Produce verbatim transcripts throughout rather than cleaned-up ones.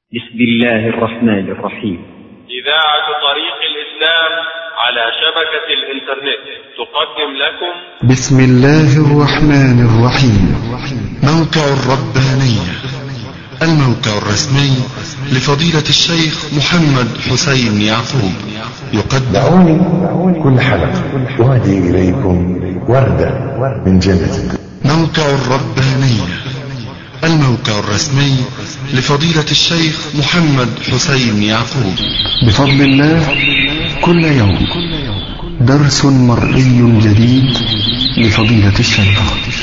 بسم الله الرحمن الرحيم. إذاعة طريق الإسلام على شبكة الإنترنت تقدم لكم بسم الله الرحمن الرحيم. موقع الربانية، الموقع الرسمي لفضيلة الشيخ محمد حسين يعقوب، يقدم دعوني كل حلقة أهدي إليكم وردة من جنة. موقع الربانية، الموقع الرسمي لفضيلة الشيخ محمد حسين يعقوب. بفضل الله كل يوم درس مرئي جديد لفضيلة الشيخ،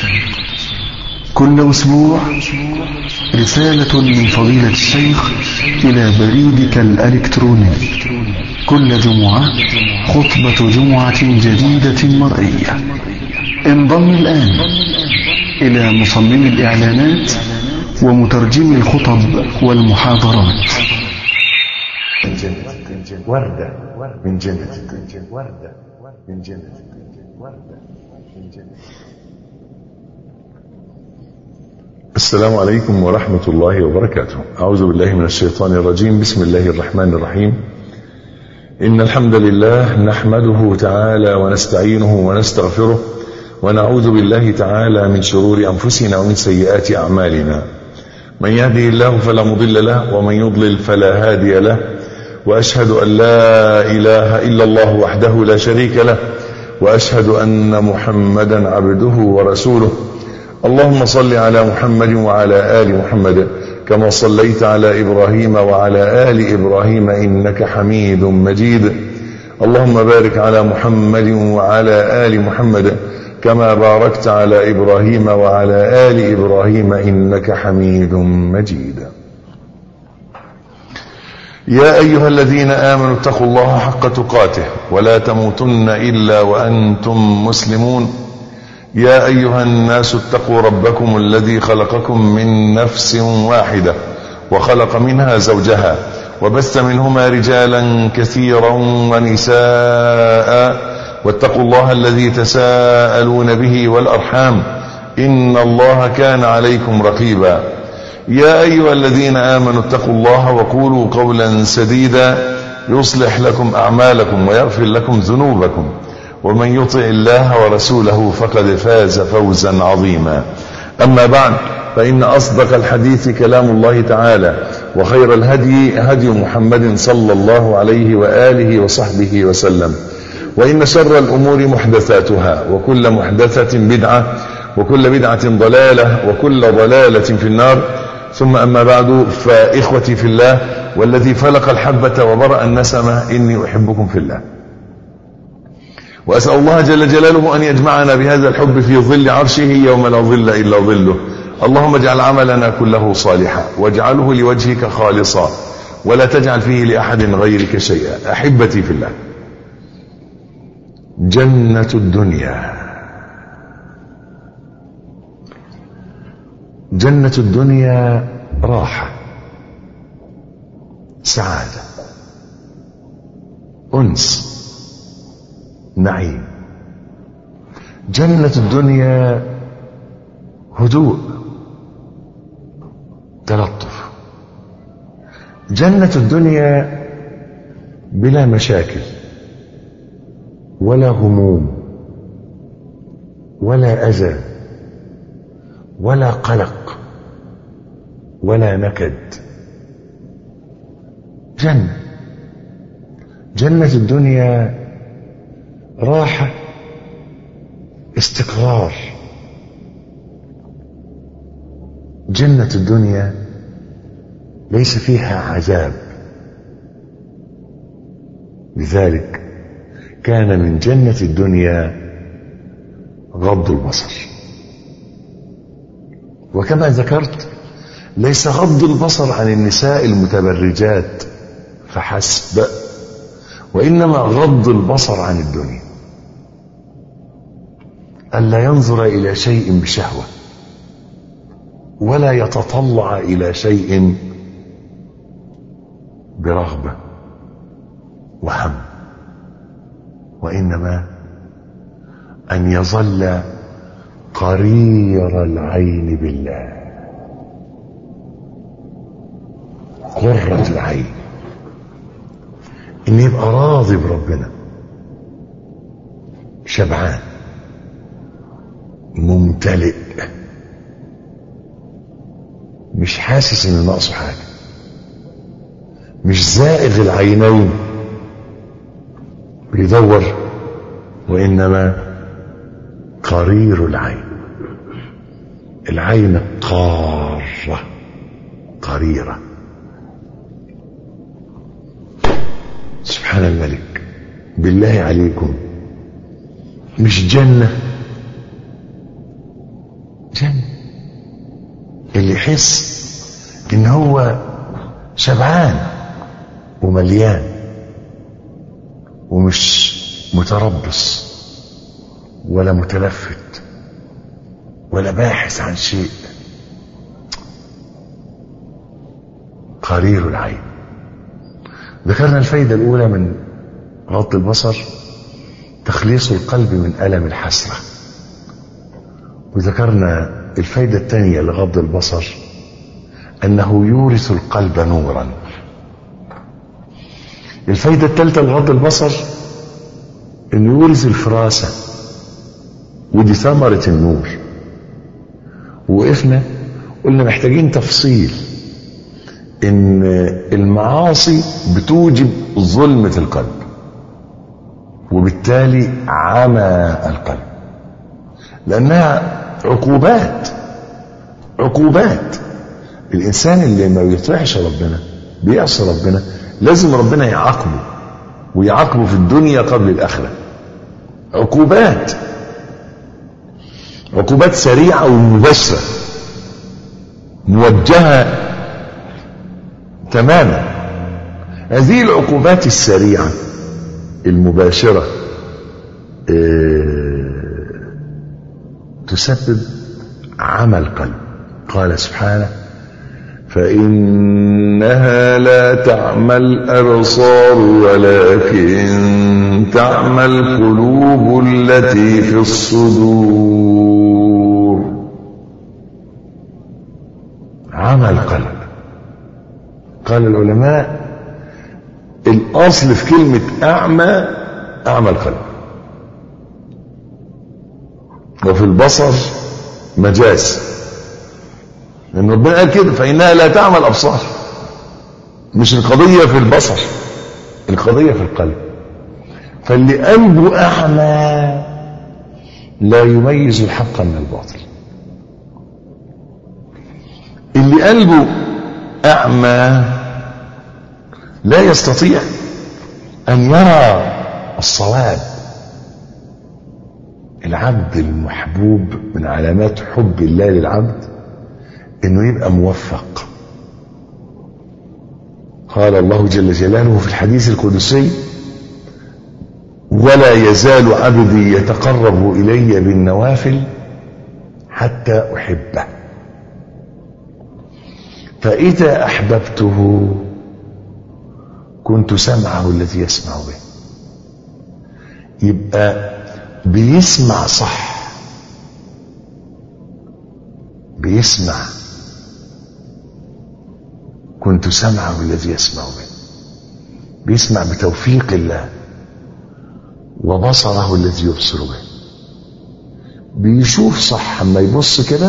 كل أسبوع رسالة من فضيلة الشيخ إلى بريدك الإلكتروني، كل جمعة خطبة جمعة جديدة مرئية. انضم الآن إلى مصمم الإعلانات ومترجم الخطب والمحاضرات. وردة من جنة، وردة من جنة، وردة من جنة. السلام عليكم ورحمة الله وبركاته. أعوذ بالله من الشيطان الرجيم. بسم الله الرحمن الرحيم. إن الحمد لله نحمده تعالى ونستعينه ونستغفره، ونعوذ بالله تعالى من شرور أنفسنا ومن سيئات أعمالنا. من يهده الله فلا مضل له، ومن يضلل فلا هادي له، وأشهد أن لا إله إلا الله وحده لا شريك له، وأشهد أن محمدا عبده ورسوله. اللهم صل على محمد وعلى آل محمد كما صليت على إبراهيم وعلى آل إبراهيم إنك حميد مجيد. اللهم بارك على محمد وعلى آل محمد كما باركت على إبراهيم وعلى آل إبراهيم إنك حميد مجيد. يا أيها الذين آمنوا اتقوا الله حق تقاته ولا تموتن إلا وأنتم مسلمون. يا أيها الناس اتقوا ربكم الذي خلقكم من نفس واحدة وخلق منها زوجها وبث منهما رجالا كثيرا ونساء، واتقوا الله الذي تساءلون به والأرحام إن الله كان عليكم رقيبا. يا أيها الذين آمنوا اتقوا الله وقولوا قولا سديدا يصلح لكم أعمالكم ويغفر لكم ذنوبكم، ومن يطع الله ورسوله فقد فاز فوزا عظيما. أما بعد، فإن أصدق الحديث كلام الله تعالى، وخير الهدي هدي محمد صلى الله عليه وآله وصحبه وسلم، وإن شر الأمور محدثاتها، وكل محدثة بدعة، وكل بدعة ضلالة، وكل ضلالة في النار. ثم أما بعد، فإخوتي في الله والذي فلق الحبة وبرأ النسمة، إني أحبكم في الله، وأسأل الله جل جلاله أن يجمعنا بهذا الحب في ظل عرشه يوم لا ظل إلا ظله. اللهم اجعل عملنا كله صالحا، واجعله لوجهك خالصا، ولا تجعل فيه لأحد غيرك شيئا. أحبتي في الله، جنة الدنيا، جنة الدنيا راحة، سعادة، أنس، نعيم. جنة الدنيا هدوء، تلطف. جنة الدنيا بلا مشاكل ولا هموم ولا أذى ولا قلق ولا نكد. جنة جنة الدنيا راحة، استقرار. جنة الدنيا ليس فيها عذاب. لذلك كان من جنة الدنيا غض البصر. وكما ذكرت، ليس غض البصر عن النساء المتبرجات فحسب، وإنما غض البصر عن الدنيا، ألا ينظر إلى شيء بشهوة، ولا يتطلع إلى شيء برغبة وهم، وإنما أن يظل قرير العين بالله. قرة العين، ان يبقى راضي بربنا، شبعان ممتلئ، مش حاسس ان ناقصه حاجه، مش زائغ العينين بيدور، وانما قرير العين، العين قارة قريرة. سبحان الملك. بالله عليكم، مش جنة؟ جنة. اللي يحس ان هو شبعان ومليان ومش متربص ولا متلفت ولا باحث عن شيء، قرير العين. ذكرنا الفايدة الأولى من غض البصر تخليص القلب من ألم الحسرة، وذكرنا الفايدة الثانية لغض البصر أنه يورث القلب نورا. الفايدة الثالثة لغض البصر أنه يورث الفراسة، ودي ثمرة النور. وقفنا قلنا محتاجين تفصيل ان المعاصي بتوجب ظلمة القلب وبالتالي عمى القلب، لانها عقوبات عقوبات الانسان اللي ما بيطيعش ربنا بيعصي ربنا لازم ربنا يعاقبه، ويعاقبه في الدنيا قبل الاخره. عقوبات عقوبات سريعة ومباشرة موجهة تماما. هذه العقوبات السريعة المباشرة تسبب عمى القلب. قال سبحانه: فإنها لا تعمى الأبصار ولكن تعمى القلوب التي في الصدور. عمى القلب. قال العلماء الأصل في كلمة أعمى أعمى القلب، وفي البصر مجاز، لأن ربنا قال كده: فإنها لا تعمى الأبصار. مش القضية في البصر، القضية في القلب. فاللي قلبه أعمى لا يميز الحق من الباطل. اللي قلبه أعمى لا يستطيع أن يرى الصواب. العبد المحبوب من علامات حب الله للعبد انه يبقى موفق. قال الله جل جلاله في الحديث القدسي: ولا يزال عبدي يتقرب الي بالنوافل حتى احبه، فاذا احببته كنت سمعه الذي يسمع به. يبقى بيسمع صح، بيسمع. كنت سمعه الذي يسمع به، بيسمع بتوفيق الله، وبصره الذي يبصر به. بيشوف صح. اما يبص كده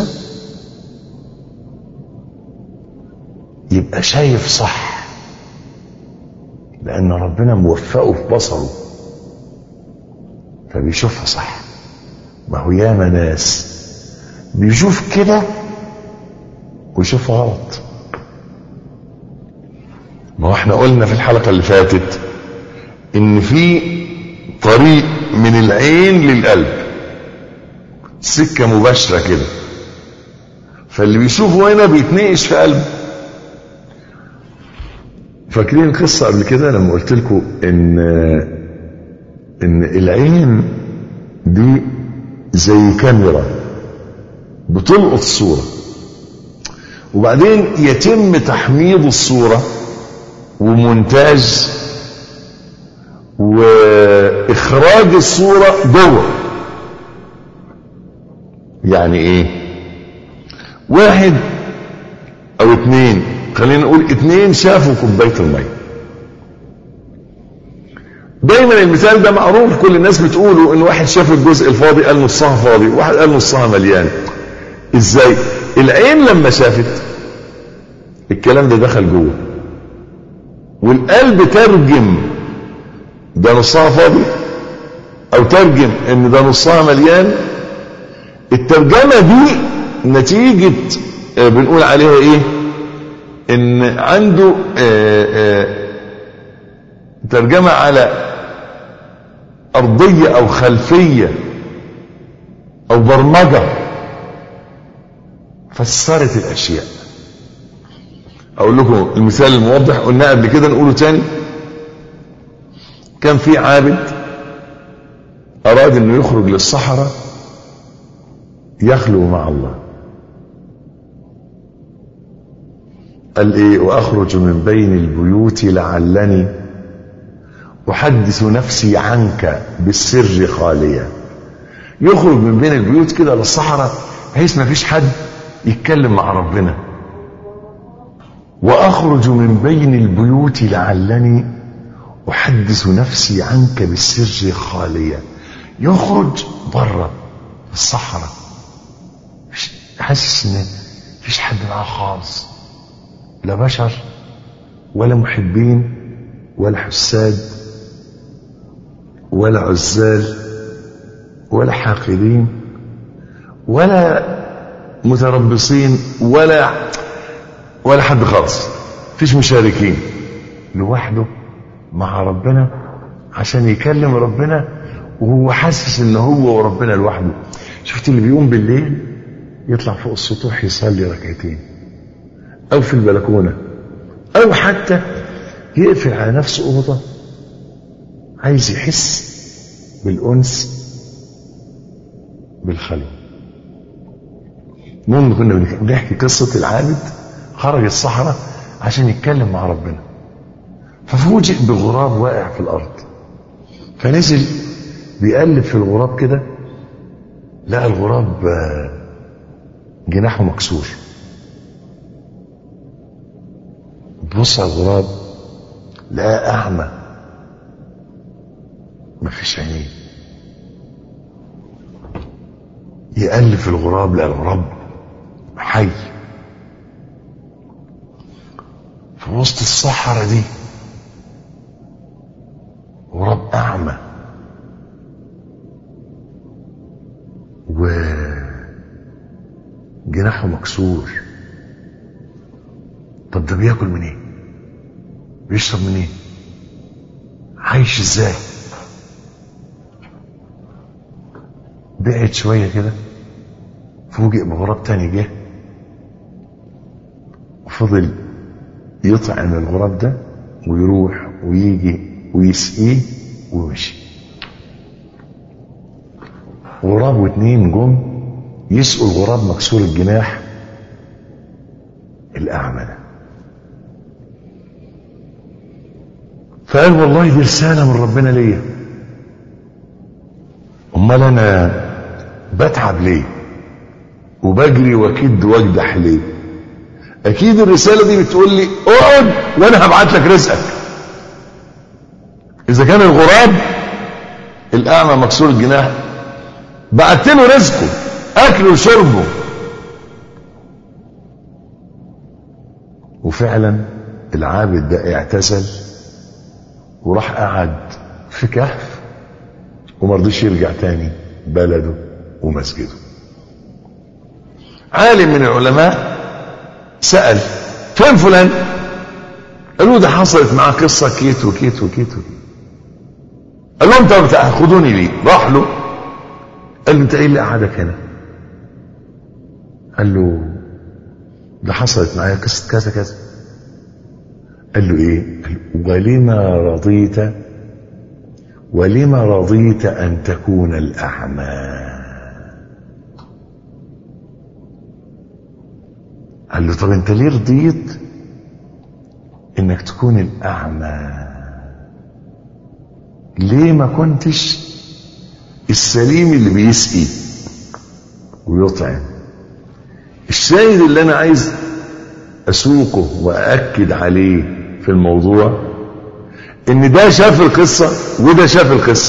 يبقى شايف صح، لأن ربنا موفقه في بصره فبيشوفها صح. ما هو ياما ناس بيشوف كده ويشوفها غلط. ما هو احنا قلنا في الحلقة اللي فاتت ان في طريق من العين للقلب، سكة مباشرة كده، فاللي بيشوفه هنا بيتنقش في قلبه. فاكرين القصة قبل كده لما قلت لكم ان ان العين دي زي كاميرا بتلقط الصورة، وبعدين يتم تحميض الصورة ومونتاج واخراج الصورة جوه. يعني ايه؟ واحد او اتنين خلينا نقول اتنين شافوا كوباية المية. دايما المثال ده معروف، كل الناس بتقوله ان واحد شاف الجزء الفاضي قال نصها فاضي، واحد قال نصها مليان. ازاي؟ العين لما شافت الكلام ده دخل جوه، والقلب ترجم ده نصها فاضي او ترجم ان ده نصها مليان. الترجمة دي نتيجة آه بنقول عليها ايه؟ ان عنده آه آه ترجمة على ارضية او خلفية او برمجة فسرت الاشياء. اقول لكم المثال الموضح قلنا قبل كده نقوله تاني. كان في عابد اراد انه يخرج للصحراء يخلو مع الله. قال ايه؟ واخرج من بين البيوت لعلني احدث نفسي عنك بالسر خاليا. يخرج من بين البيوت كده للصحراء بحيث ما فيش حد يتكلم مع ربنا. واخرج من بين البيوت لعلني احدث نفسي عنك بالسر خاليا. يخرج بره الصحراء حاسس ان مفيش حد معاه خالص، لا بشر ولا محبين ولا حساد ولا عزال ولا حاقدين ولا متربصين ولا ولا حد خالص، مفيش مشاركين، لوحده مع ربنا عشان يكلم ربنا وهو حاسس ان هو وربنا لوحده. شفت اللي بيقوم بالليل يطلع فوق السطوح يصلي ركعتين او في البلكونه او حتى يقفل على نفسه اوضه عايز يحس بالانس بالخلوه. المهم كنا بنحكي قصه العابد خرج الصحراء عشان يتكلم مع ربنا، ففوجئ بغراب واقع في الارض، فنزل بيقلب في الغراب كده لقى الغراب جناحه مكسور. بص على الغراب لقى اعمى مفيش عينين. يقلب في الغراب لقى الغراب حي. في وسط الصحراء دي غراب اعمى وجناحه مكسور. طب ده بياكل منين؟ إيه؟ بيشرب منين؟ إيه؟ عايش ازاي؟ بعد شويه كده فوجئ بغراب تاني جه وفضل يطعم الغراب ده ويروح ويجي ويسقيه ويمشي. غراب واتنين جم يسقوا الغراب مكسور الجناح الأعمى ده. فقال والله دي رسالة من ربنا ليا، امال انا بتعب ليه وبجري واكد واجدح ليه؟ اكيد الرسالة دي بتقول لي اقعد وانا هبعت لك رزقك. اذا كان الغراب الاعمى مكسور الجناح بعت له رزقه اكله وشربه. وفعلا العابد ده اعتزل وراح قعد في كهف ومرضيش يرجع تاني بلده ومسجده. عالم من العلماء سأل فين فلان؟ قالوا ده حصلت معاه قصة كيت وكيت وكيت وكيت. قال لهم طب تاخدوني ليه؟ راح له قال له انت ايه اللي قعدك هنا؟ قال له ده حصلت معايا قصة كذا كذا. قال له ايه؟ قال له ولما رضيت ولما رضيت ان تكون الاعمى؟ قال له طب انت ليه رضيت انك تكون الاعمى؟ ليه ما كنتش السليم اللي بيسقي ويطعم؟ الشاهد اللي انا عايز اسوقه واكد عليه في الموضوع ان ده شاف القصة وده شاف القصة،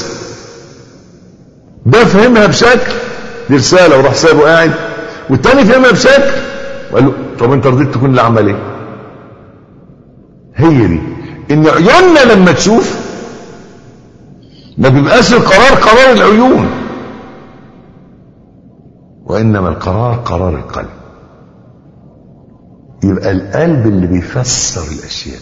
ده فهمها بشكل دي رسالة وراح سايبه قاعد، والتاني فهمها بشكل وقال له طب انت رضيت تكون اللي عمل ايه؟ هي دي ان عيوننا لما تشوف ما بيبقاش القرار قرار العيون، وانما القرار قرار القلب. يبقى القلب اللي بيفسر الاشياء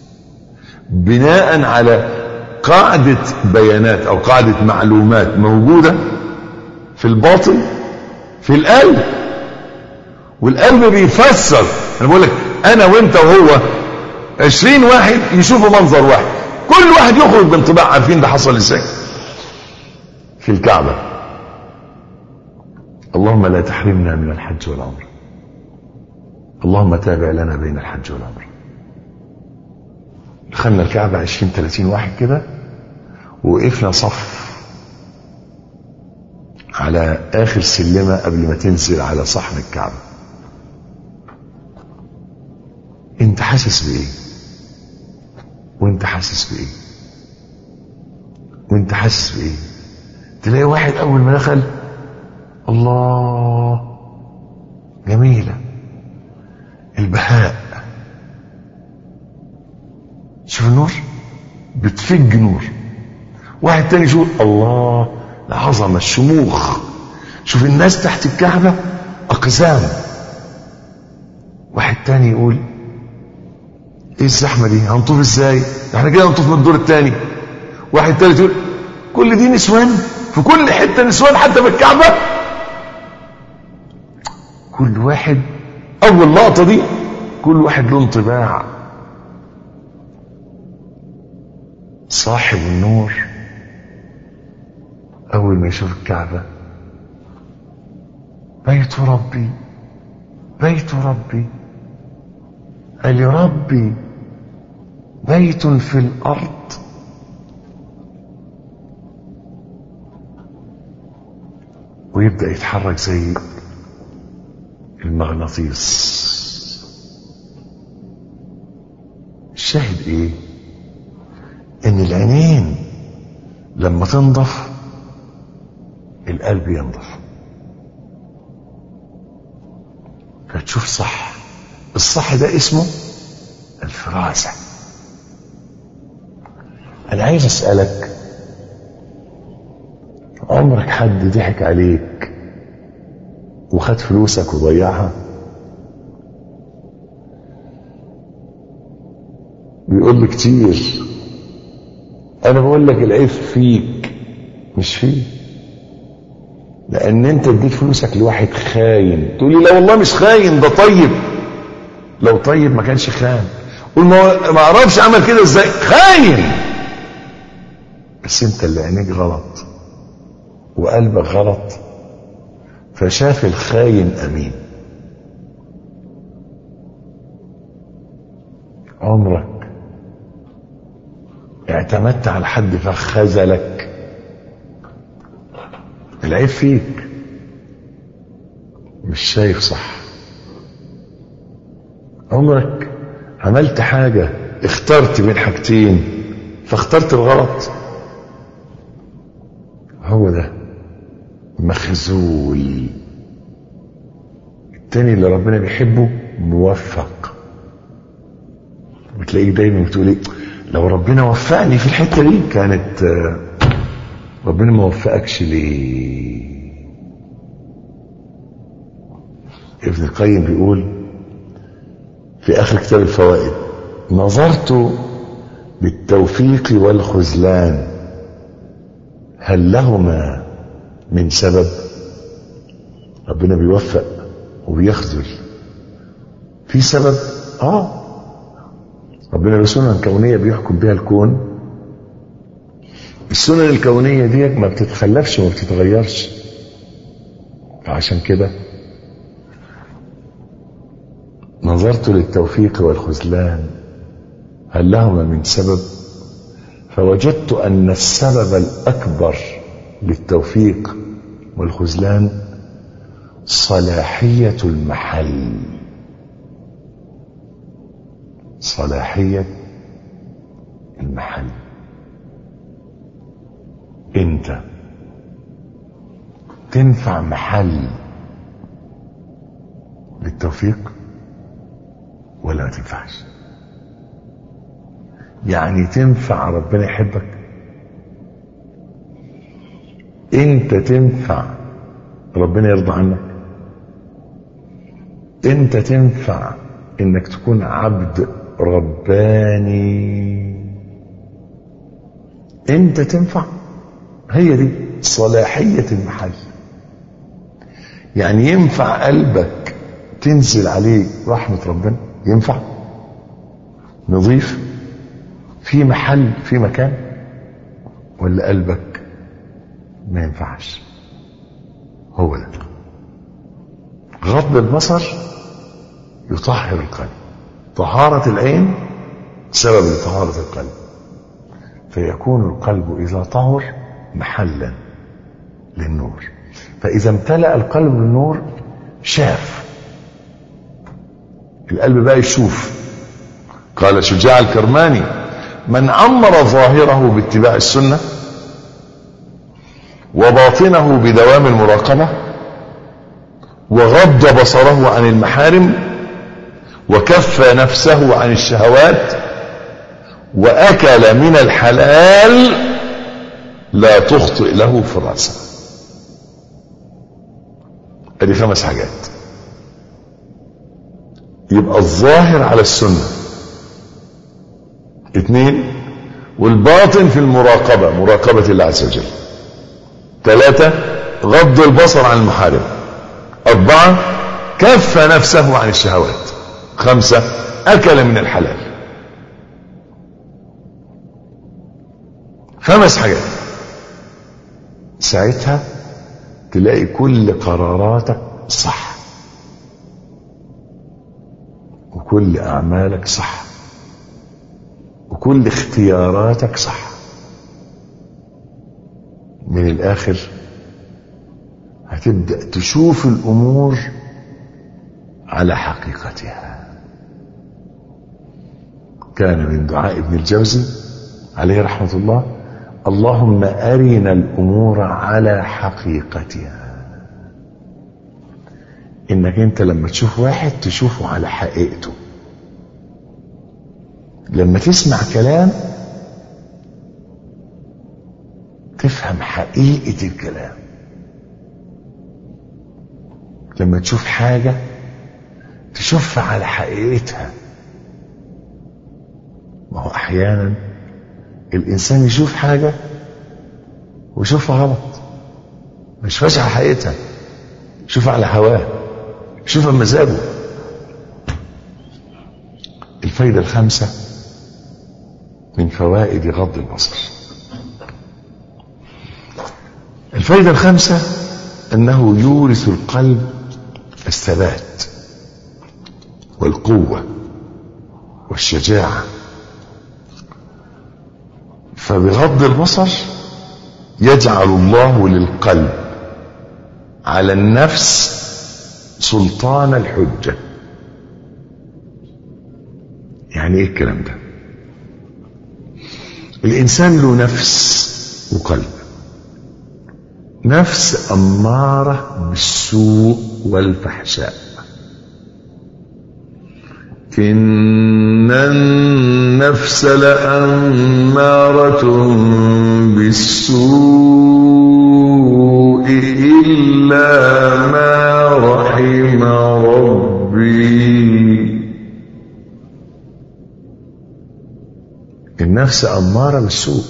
بناء على قاعدة بيانات او قاعدة معلومات موجودة في الباطن في القلب، والقلب بيفسر. انا بقول لك انا وانت وهو عشرين واحد يشوفوا منظر واحد، كل واحد يخرج بانطباع. عارفين ده حصل ازاي؟ في الكعبة. اللهم لا تحرمنا من الحج والعمرة، اللهم تابع لنا بين الحج والعمرة. دخلنا الكعبة عشرين ثلاثين واحد كده، ووقفنا صف على اخر سلمة قبل ما تنزل على صحن الكعبة. انت حاسس بايه؟ وانت حاسس بايه؟ وانت حاسس بايه؟ تلاقي واحد اول ما دخل الله جميلة البهاء، شوف النور بتفج نور. واحد تاني شوف الله العظمة الشموخ، شوف الناس تحت الكعبة اقزام. واحد تاني يقول ايه الزحمة دي؟ هنطوف ازاي؟ احنا كده هنطوف من الدور التاني. واحد تالت يقول كل دي نسوان في كل حتة، نسوان حتى في الكعبة. كل واحد اول لقطة دي كل واحد له انطباع. صاحب النور اول ما يشوف الكعبة بيت ربي بيت ربي، قال يا ربي بيت في الارض. ويبدأ يتحرك زي المغناطيس. الشاهد ايه؟ ان العينين لما تنضف القلب ينضف، فتشوف صح. الصح ده اسمه الفراسة. انا عايز اسألك، عمرك حد ضحك عليك وخد فلوسك وضيعها؟ بيقول لي كتير. انا بقول لك العيب فيك مش فيه، لان انت اديت فلوسك لواحد خاين. تقول لي لا والله مش خاين، ده طيب. لو طيب ما كانش خان. قول ما اعرفش عمل كده ازاي، خاين. بس انت اللي عينيك غلط وقلبك غلط، فشاف الخاين امين. عمرك اعتمدت على حد فخذلك؟ العيب فيك، مش شايف صح. عمرك عملت حاجة اخترت بين حاجتين فاخترت الغلط؟ هو ده مخزول. التاني اللي ربنا بيحبه موفق. بتلاقيك دايما بتقول ايه؟ لو ربنا وفقني في الحتة دي كانت. ربنا ما وفقكش ليه؟ ابن القيم بيقول في اخر كتاب الفوائد: نظرت بالتوفيق والخذلان هل لهما من سبب؟ ربنا بيوفق وبيخذل، في سبب. اه ربنا بسنن كونية بيحكم بها الكون. السنن الكونية دي ما بتتخلفش وما بتتغيرش. فعشان كده نظرت للتوفيق والخذلان هل لهما من سبب، فوجدت أن السبب الأكبر للتوفيق والخذلان صلاحية المحل. صلاحية المحل. انت تنفع محل للتوفيق ولا ما تنفعش؟ يعني تنفع ربنا يحبك؟ انت تنفع ربنا يرضى عنك؟ انت تنفع انك تكون عبد رباني؟ انت تنفع؟ هي دي صلاحية المحل. يعني ينفع قلبك تنزل عليه رحمة ربنا؟ ينفع؟ نظيف في محل في مكان؟ ولا قلبك ما ينفعش؟ هو ده غض البصر يطهر القلب. طهارة العين سبب لطهارة القلب، فيكون القلب إذا طهر محلا للنور. فإذا امتلأ القلب بالنور شاف، القلب بقى يشوف. قال شجاع الكرماني: من عمر ظاهره باتباع السنة وباطنه بدوام المراقبة وغض بصره عن المحارم وكف نفسه عن الشهوات وأكل من الحلال لا تخطئ له فراسة. ادي خمس حاجات. يبقى الظاهر على السنة اثنين، والباطن في المراقبة، مراقبة الله عز وجل. ثلاثة، غض البصر عن المحارم. أربعة، كف نفسه عن الشهوات. خمسة، أكل من الحلال. خمس حاجات. ساعتها تلاقي كل قراراتك صح وكل أعمالك صح وكل اختياراتك صح. من الآخر هتبدأ تشوف الأمور على حقيقتها. كان من دعاء ابن الجوزي عليه رحمة الله: اللهم أرنا الأمور على حقيقتها. إنك أنت لما تشوف واحد تشوفه على حقيقته. لما تسمع كلام تفهم حقيقة الكلام. لما تشوف حاجة تشوفها على حقيقتها. ما هو أحيانا الإنسان يشوف حاجة ويشوفها غلط، مش فاش على حقيقتها، يشوفها على هواه، يشوفها بمزاجه. الفايدة الخامسة من فوائد غض البصر. الفايدة الخامسة أنه يورث القلب الثبات والقوة والشجاعة. فبغض البصر يجعل الله للقلب على النفس سلطان الحجة. يعني ايه الكلام ده؟ الإنسان له نفس وقلب. نفس أمارة بالسوء والفحشاء. إن النفس لأمارة بالسوء إلا ما رحم ربي. النفس أمارة بالسوء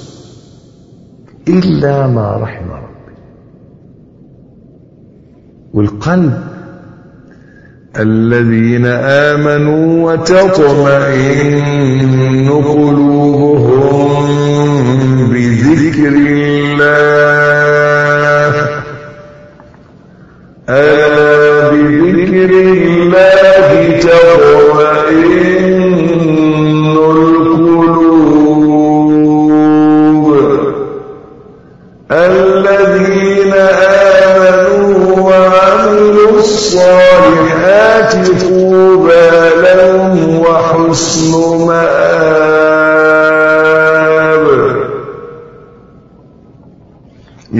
إلا ما رحم ربي. والقلب الذين آمنوا وتطمئن قلوبهم بذكر الله. ألا بذكر الله تطمئن القلوب. الذين آمنوا وعملوا الصالحات طوبى لهم وحسن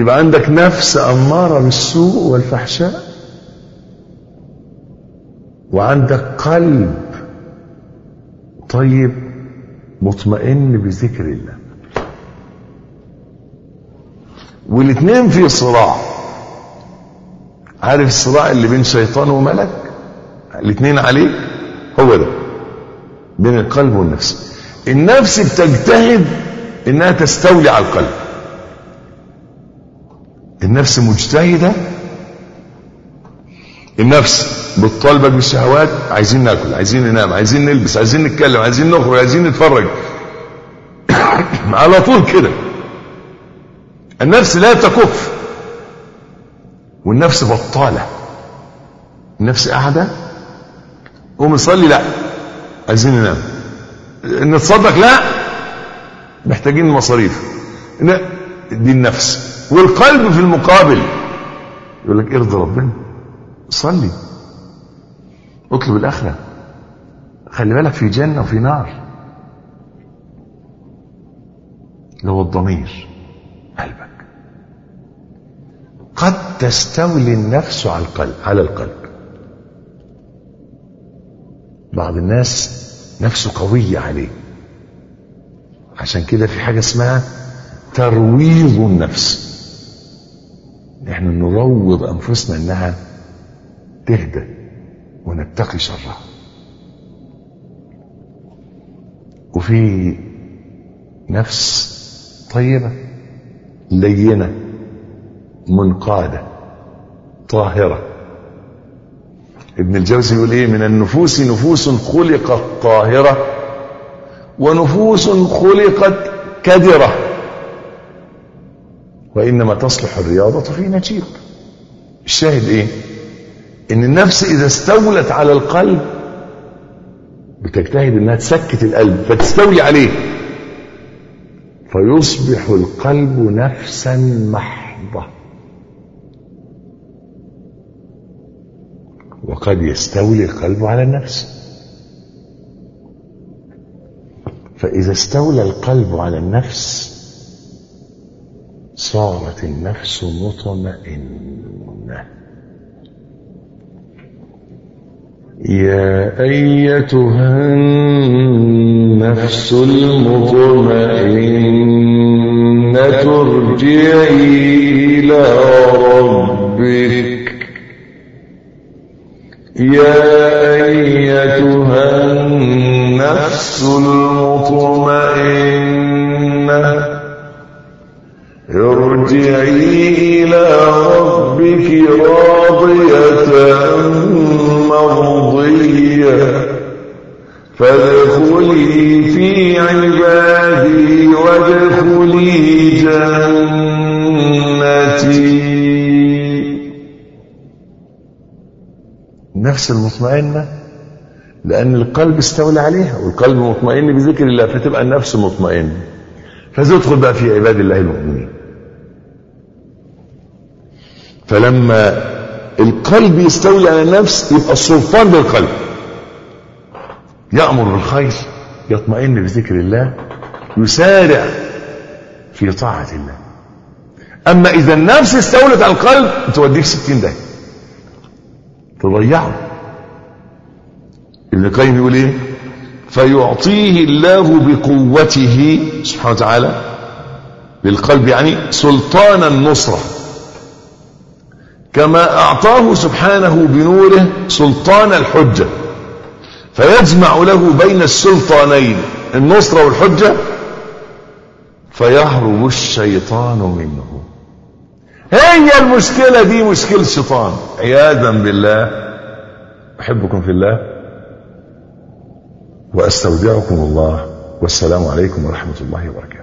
يبقى عندك نفس أمارة بالسوء والفحشاء، وعندك قلب طيب مطمئن بذكر الله. والاثنين في صراع. عارف الصراع اللي بين شيطان وملك؟ الاثنين عليه، هو ده بين القلب والنفس. النفس بتجتهد انها تستولي على القلب. النفس مجتهدة. النفس بتطالبك بالشهوات، عايزين ناكل، عايزين ننام، عايزين نلبس، عايزين نتكلم، عايزين نخرج، عايزين نتفرج على طول كده. النفس لا تكف، والنفس بطالة. النفس قاعدة، قوم نصلي، لا عايزين ننام، نتصدق، لا محتاجين مصاريف، دي النفس. والقلب في المقابل يقول لك ارضي ربنا، صلي، اطلب الاخره، خلي بالك في جنه وفي نار. لو الضمير قلبك. قد تستولي النفس على القلب على القلب بعض الناس نفسه قويه عليه، عشان كده في حاجه اسمها ترويض النفس. احنا نروض انفسنا انها تهدى ونتقي شرها. وفي نفس طيبة لينة منقادة طاهرة. ابن الجوزي يقول ايه؟ من النفوس نفوس خلقت طاهرة ونفوس خلقت كدرة، وإنما تصلح الرياضة في نجيب. الشاهد ايه؟ ان النفس اذا استولت على القلب بتجتهد انها تسكت القلب فتستولي عليه، فيصبح القلب نفسا محضة. وقد يستولي القلب على النفس، فإذا استولى القلب على النفس صارت النفس مطمئنة. يا أيتها النفس المطمئنة ارجعي إلى ربك. يا أيتها النفس المطمئنة ارجعي إلى ربك راضية مرضية فادخلي في عبادي وادخلي جنتي. النفس المطمئنة لأن القلب استولى عليها، والقلب مطمئن بذكر الله، فتبقى النفس مطمئنة، فتدخل بقى في عباد الله المؤمنين. فلما القلب يستولي على النفس يبقى السلطان بالقلب، يأمر بالخير، يطمئن بذكر الله، يسارع في طاعة الله. أما إذا النفس استولت على القلب توديك ستين داهية، تضيعه. ابن القيم يقول ايه؟ فيعطيه الله بقوته سبحانه وتعالى للقلب يعني سلطان النصرة، كما أعطاه سبحانه بنوره سلطان الحجة، فيجمع له بين السلطانين النصرة والحجة فيهرب الشيطان منه. هي المشكلة دي مشكلة الشيطان عياذا بالله. أحبكم في الله وأستودعكم الله، والسلام عليكم ورحمة الله وبركاته.